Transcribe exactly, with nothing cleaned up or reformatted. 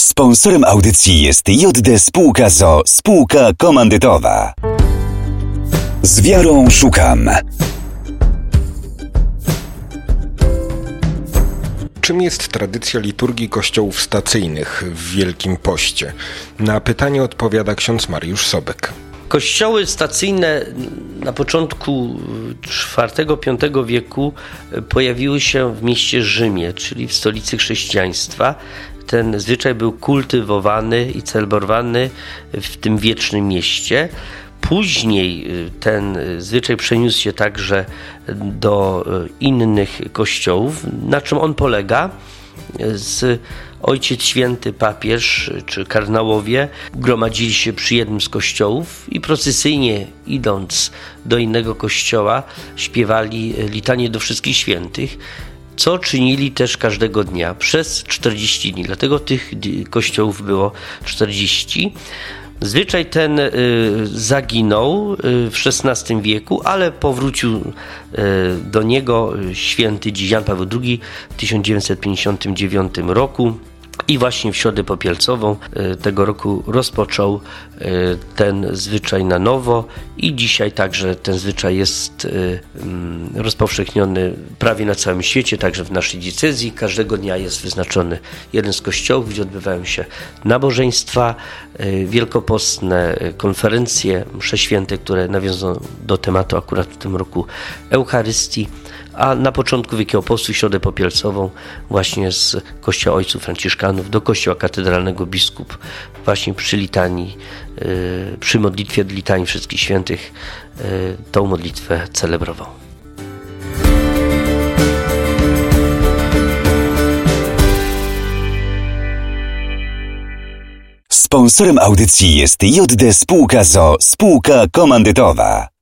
Sponsorem audycji jest J D Spółka z o o, spółka komandytowa. Z wiarą szukam. Czym jest tradycja liturgii kościołów stacyjnych w Wielkim Poście? Na pytanie odpowiada ksiądz Mariusz Sobek. Kościoły stacyjne na początku czwartego piątego wieku pojawiły się w mieście Rzymie, czyli w stolicy chrześcijaństwa. Ten zwyczaj był kultywowany i celebrowany w tym wiecznym mieście. Później ten zwyczaj przeniósł się także do innych kościołów. Na czym on polega? Z Ojciec Święty, papież czy kardynałowie gromadzili się przy jednym z kościołów i procesyjnie idąc do innego kościoła śpiewali litanię do wszystkich świętych, co czynili też każdego dnia przez czterdzieści dni. Dlatego tych kościołów było czterdzieści. Zwyczaj ten y, zaginął y, w szesnastym wieku, ale powrócił y, do niego święty dziś Jan Paweł drugi w tysiąc dziewięćset pięćdziesiątym dziewiątym roku. I właśnie w Środę Popielcową y, tego roku rozpoczął y, ten zwyczaj na nowo i dzisiaj także ten zwyczaj jest y, y, rozpowszechniony prawie na całym świecie, także w naszej diecezji. Każdego dnia jest wyznaczony jeden z kościołów, gdzie odbywają się nabożeństwa, y, wielkopostne y, konferencje, msze święte, które nawiązują do tematu akurat w tym roku Eucharystii. A na początku Wielkiego Postu Środę Popielcową właśnie z kościoła ojców franciszkanów do kościoła katedralnego biskup właśnie przy litanii, yy, przy modlitwie litanii wszystkich świętych yy, tą modlitwę celebrował. Sponsorem audycji jest J D Spółka z o o, spółka komandytowa.